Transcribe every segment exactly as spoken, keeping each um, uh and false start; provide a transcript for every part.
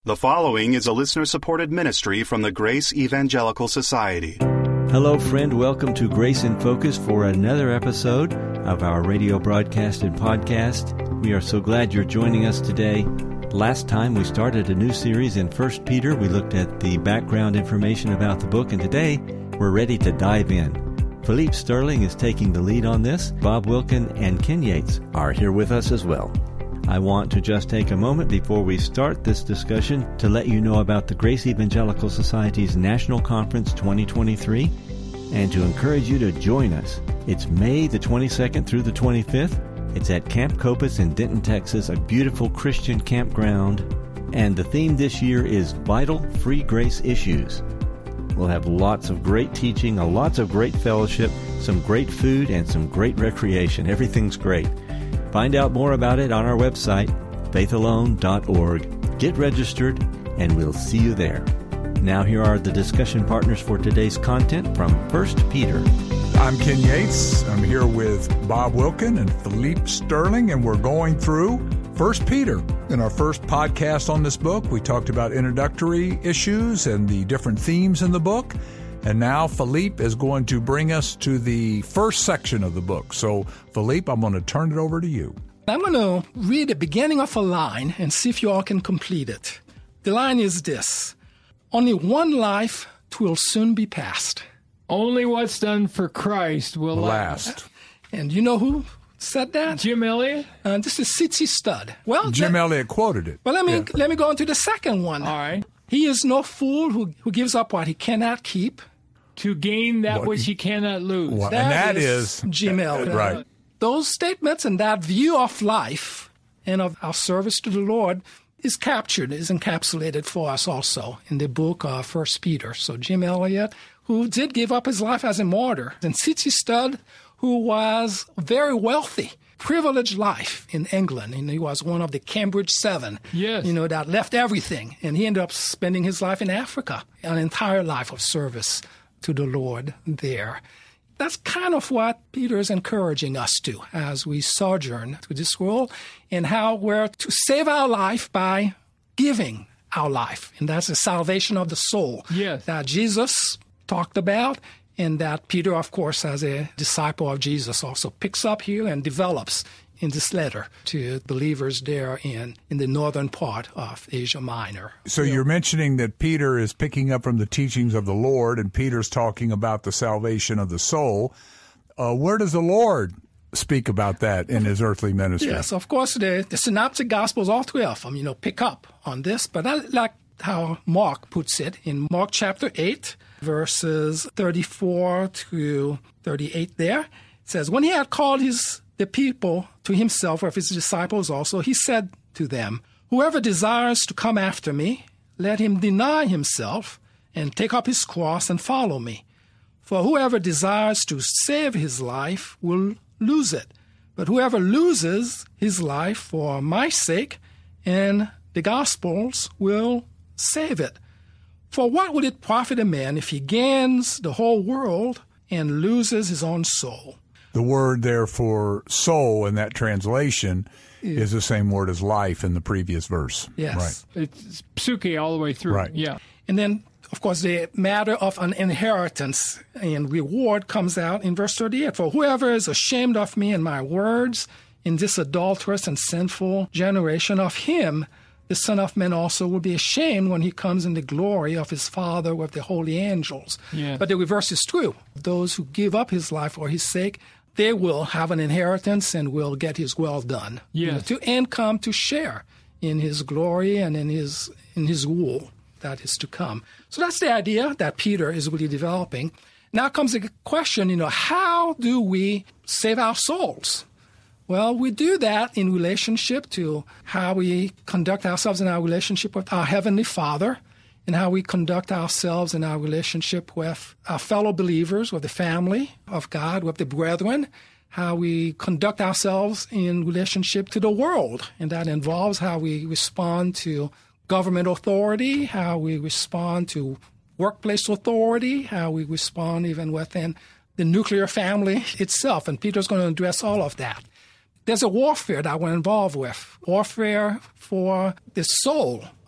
The following is a listener-supported ministry from the Grace Evangelical Society. Hello, friend. Welcome to Grace in Focus for another episode of our radio broadcast and podcast. We are so glad you're joining us today. Last time we started a new series in First Peter. We looked at the background information about the book, and today we're ready to dive in. Philippe Sterling is taking the lead on this. Bob Wilkin and Ken Yates are here with us as well. I want to just take a moment before we start this discussion to let you know about the Grace Evangelical Society's National Conference twenty twenty-three and to encourage you to join us. It's May the twenty-second through the twenty-fifth. It's at Camp Copus in Denton, Texas, a beautiful Christian campground. And the theme this year is Vital Free Grace Issues. We'll have lots of great teaching, lots of great fellowship, some great food, and some great recreation. Everything's great. Find out more about it on our website, faith alone dot org. Get registered, and we'll see you there. Now here are the discussion partners for today's content from First Peter. I'm Ken Yates. I'm here with Bob Wilkin and Philippe Sterling, and we're going through First Peter. In our first podcast on this book, we talked about introductory issues and the different themes in the book. And now Philippe is going to bring us to the first section of the book. So, Philippe, I'm going to turn it over to you. I'm going to read the beginning of a line and see if you all can complete it. The line is this: only one life will soon be past. Only what's done for Christ will last. last. And you know who said that? Jim Elliot? Uh, this is C T Studd. Well, Jim that, Elliot quoted it. Well, let me yeah. let me go on to the second one. All right. He is no fool who, who gives up what he cannot keep to gain that what, which he cannot lose. Well, that and that is, is Jim Elliot. Right. Those statements and that view of life and of our service to the Lord is captured, is encapsulated for us also in the book of First Peter. So Jim Elliot, who did give up his life as a martyr, and C T Studd, who was very wealthy, privileged life in England, and he was one of the Cambridge Seven, yes. you know, that left everything, and he ended up spending his life in Africa, an entire life of service to the Lord there. That's kind of what Peter is encouraging us to as we sojourn through this world, and how we're to save our life by giving our life. And that's the salvation of the soul yes. that Jesus talked about, and that Peter, of course, as a disciple of Jesus, also picks up here and develops in this letter to believers there in, in the northern part of Asia Minor. So you're mentioning that Peter is picking up from the teachings of the Lord, and Peter's talking about the salvation of the soul. Uh, where does the Lord speak about that in his earthly ministry? Yes, of course, the, the Synoptic Gospels, all three of them, you know, pick up on this. But I like how Mark puts it in Mark chapter eight, verses thirty-four to thirty-eight there. It says, when he had called his the people to himself, or his disciples also, he said to them, whoever desires to come after me, let him deny himself and take up his cross and follow me. For whoever desires to save his life will lose it. But whoever loses his life for my sake and the gospel's will save it. For what would it profit a man if he gains the whole world and loses his own soul? The word there for soul in that translation yeah. is the same word as life in the previous verse. Yes. Right. It's psuche all the way through. Right. Yeah. And then, of course, the matter of an inheritance and reward comes out in verse thirty-eight. For whoever is ashamed of me and my words in this adulterous and sinful generation, of him the Son of Man also will be ashamed when he comes in the glory of his Father with the holy angels. Yeah. But the reverse is true. Those who give up his life for his sake, they will have an inheritance and will get his well done. Yes. You know, to, and come to share in his glory and in his in his rule that is to come. So that's the idea that Peter is really developing. Now comes the question, you know, how do we save our souls? Well, we do that in relationship to how we conduct ourselves in our relationship with our Heavenly Father, and how we conduct ourselves in our relationship with our fellow believers, with the family of God, with the brethren, how we conduct ourselves in relationship to the world. And that involves how we respond to government authority, how we respond to workplace authority, how we respond even within the nuclear family itself. And Peter's going to address all of that. There's a warfare that we're involved with, warfare for the soul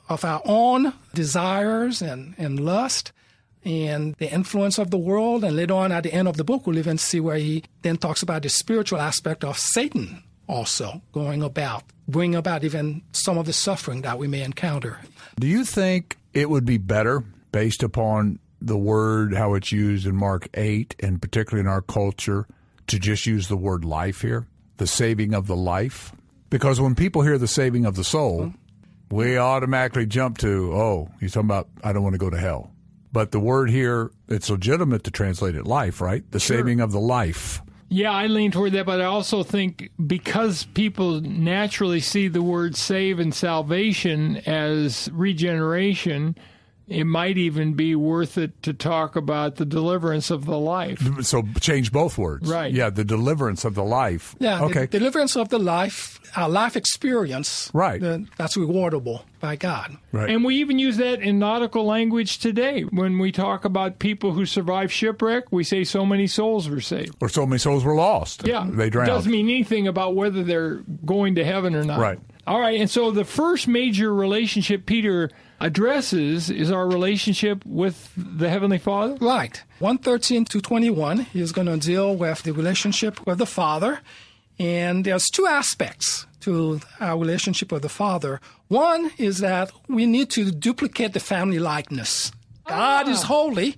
of our own desires and, and lust and the influence of the world. And later on at the end of the book, we'll even see where he then talks about the spiritual aspect of Satan also going about, bringing about even some of the suffering that we may encounter. Do you think it would be better, based upon the word, how it's used in Mark eight, and particularly in our culture, to just use the word life here, the saving of the life? Because when people hear the saving of the soul, mm-hmm. we automatically jump to, oh, he's talking about, I don't want to go to hell. But the word here, it's legitimate to translate it life, right? The sure. saving of the life. Yeah, I lean toward that, but I also think because people naturally see the word save and salvation as regeneration, it might even be worth it to talk about the deliverance of the life. So change both words. Right. Yeah, the deliverance of the life. Yeah, okay. The deliverance of the life, our life experience. Right. The, that's rewardable by God. Right. And we even use that in nautical language today. When we talk about people who survive shipwreck, we say so many souls were saved. Or so many souls were lost. Yeah. They drowned. It doesn't mean anything about whether they're going to heaven or not. Right. All right, and so the first major relationship Peter addresses is our relationship with the Heavenly Father. Right. one thirteen to twenty-one, he's going to deal with the relationship with the Father. And there's two aspects to our relationship with the Father. One is that we need to duplicate the family likeness. God ah. is holy,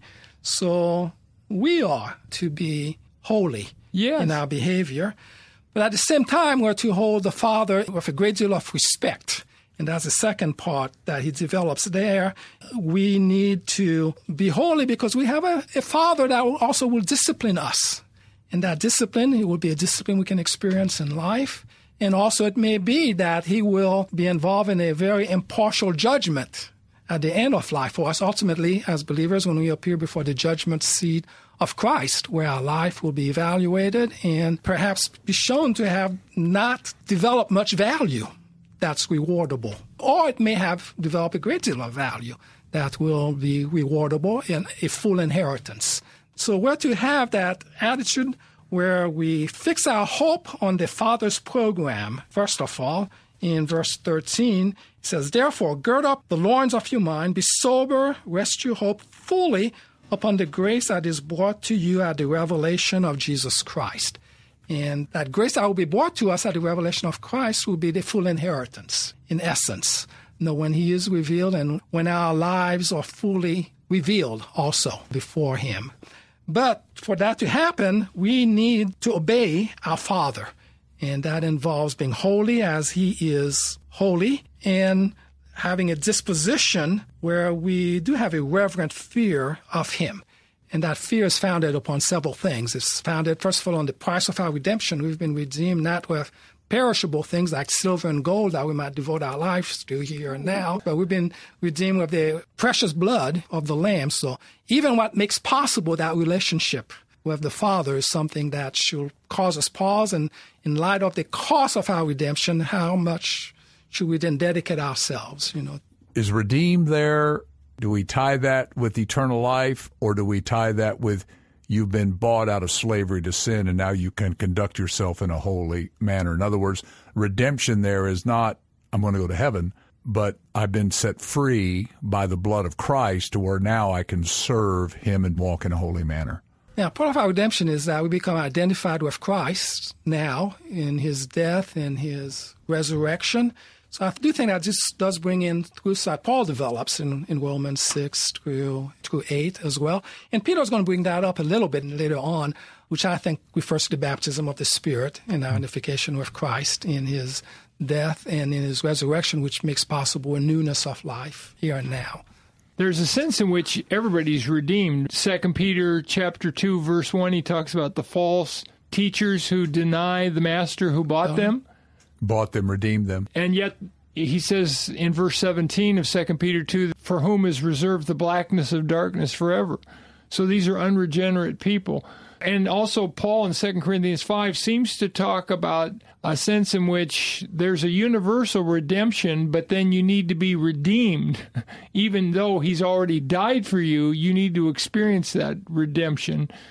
so we are to be holy yes. in our behavior. But at the same time, we're to hold the Father with a great deal of respect. And that's the second part that he develops there. We need to be holy because we have a, a Father that will also will discipline us. And that discipline, it will be a discipline we can experience in life. And also it may be that he will be involved in a very impartial judgment at the end of life for us. Ultimately, as believers, when we appear before the judgment seat of Christ, where our life will be evaluated and perhaps be shown to have not developed much value that's rewardable. Or it may have developed a great deal of value that will be rewardable in a full inheritance. So we're to have that attitude where we fix our hope on the Father's program. First of all, in verse thirteen, it says, "Therefore, gird up the loins of your mind, be sober, rest your hope fully upon the grace that is brought to you at the revelation of Jesus Christ." And that grace that will be brought to us at the revelation of Christ will be the full inheritance, in essence. You know, when he is revealed and when our lives are fully revealed also before him. But for that to happen, we need to obey our Father. And that involves being holy as he is holy and having a disposition where we do have a reverent fear of him. And that fear is founded upon several things. It's founded, first of all, on the price of our redemption. We've been redeemed not with perishable things like silver and gold that we might devote our lives to here and now, but we've been redeemed with the precious blood of the Lamb. So even what makes possible that relationship with the Father is something that should cause us pause. And in light of the cost of our redemption, how much should we then dedicate ourselves, you know? Is redeemed there? Do we tie that with eternal life, or do we tie that with you've been bought out of slavery to sin and now you can conduct yourself in a holy manner? In other words, redemption there is not, I'm going to go to heaven, but I've been set free by the blood of Christ to where now I can serve him and walk in a holy manner. Now, part of our redemption is that we become identified with Christ now in his death and his resurrection. So I do think that this does bring in truths that Paul develops in, in Romans six through, through eight as well. And Peter's going to bring that up a little bit later on, which I think refers to the baptism of the Spirit and our identification with Christ in his death and in his resurrection, which makes possible a newness of life here and now. There's a sense in which everybody's redeemed. Second Peter chapter two, verse one, he talks about the false teachers who deny the master who bought um, them. Bought them, redeemed them. And yet, he says in verse seventeen of Second Peter two, for whom is reserved the blackness of darkness forever. So these are unregenerate people. And also Paul in Second Corinthians five seems to talk about a sense in which there's a universal redemption, but then you need to be redeemed. Even though he's already died for you, you need to experience that redemption.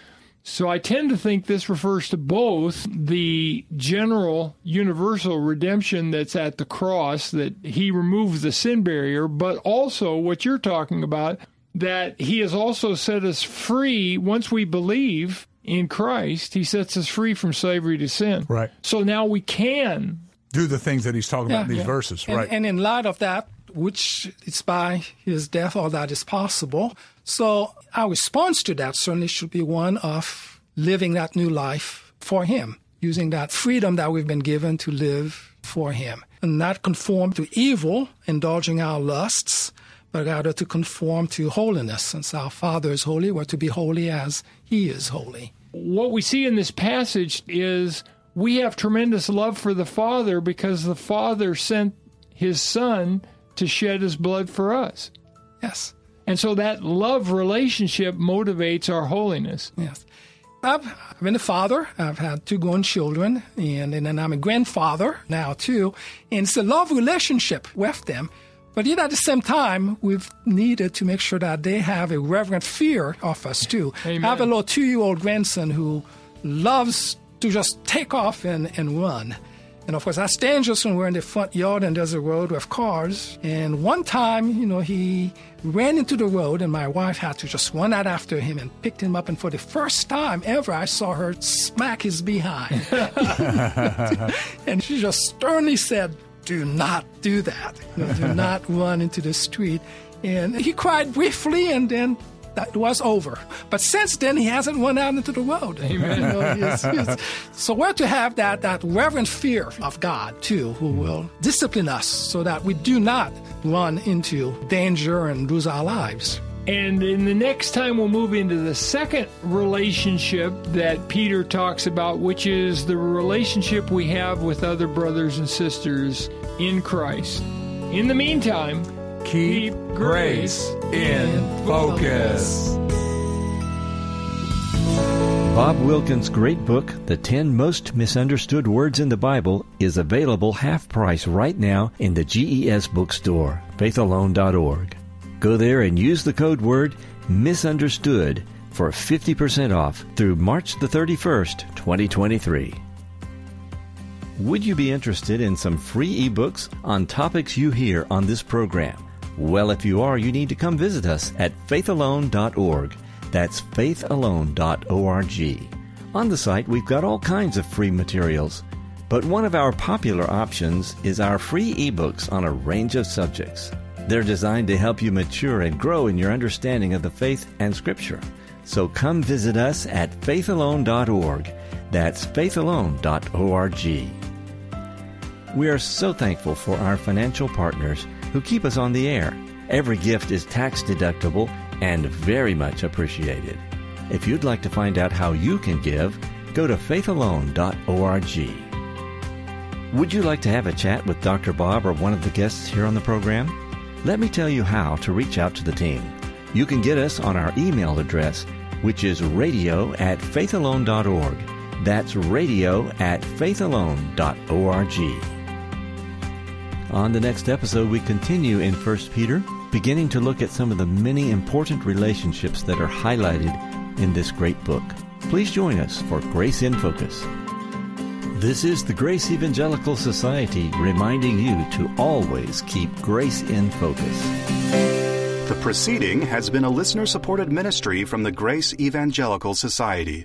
So I tend to think this refers to both the general universal redemption that's at the cross, that he removes the sin barrier, but also what you're talking about, that he has also set us free. Once we believe in Christ, he sets us free from slavery to sin. Right. So now we can do the things that he's talking Yeah, about in these yeah. verses. And, right. and in light of that, which is by his death, all that is possible. So our response to that certainly should be one of living that new life for him, using that freedom that we've been given to live for him, and not conform to evil, indulging our lusts, but rather to conform to holiness. Since our Father is holy, we're to be holy as he is holy. What we see in this passage is we have tremendous love for the Father because the Father sent his Son to shed his blood for us. Yes. And so that love relationship motivates our holiness. Yes. I've, I've been a father. I've had two grown children, and, and then I'm a grandfather now, too. And it's a love relationship with them. But yet at the same time, we've needed to make sure that they have a reverent fear of us, too. Amen. I have a little two-year-old grandson who loves to just take off and, and run. And, of course, that's dangerous when we're in the front yard and there's a road with cars. And one time, you know, he ran into the road, and my wife had to just run out after him and picked him up. And for the first time ever, I saw her smack his behind. And she just sternly said, do not do that. You know, do not run into the street. And he cried briefly, and then that was over. But since then, he hasn't run out into the road. Amen. You know, he's, he's, so we're to have that, that reverent fear of God, too, who will discipline us so that we do not run into danger and lose our lives. And in the next time, we'll move into the second relationship that Peter talks about, which is the relationship we have with other brothers and sisters in Christ. In the meantime, Keep grace in focus. Bob Wilkins' great book, The ten Most Misunderstood Words in the Bible, is available half price right now in the G E S bookstore, faith alone dot org. Go there and use the code word MISUNDERSTOOD for fifty percent off through March the thirty-first, twenty twenty-three. Would you be interested in some free ebooks on topics you hear on this program? Well, if you are, you need to come visit us at faith alone dot org. That's faith alone dot org. On the site, we've got all kinds of free materials, but one of our popular options is our free ebooks on a range of subjects. They're designed to help you mature and grow in your understanding of the faith and Scripture. So come visit us at faith alone dot org. That's faith alone dot org. We are so thankful for our financial partners who keep us on the air. Every gift is tax deductible and very much appreciated. If you'd like to find out how you can give, go to faith alone dot org. Would you like to have a chat with Doctor Bob or one of the guests here on the program? Let me tell you how to reach out to the team. You can get us on our email address, which is radio at faith alone dot org. That's radio at faith alone dot org. On the next episode, we continue in First Peter, beginning to look at some of the many important relationships that are highlighted in this great book. Please join us for Grace in Focus. This is the Grace Evangelical Society reminding you to always keep grace in focus. The proceeding has been a listener-supported ministry from the Grace Evangelical Society.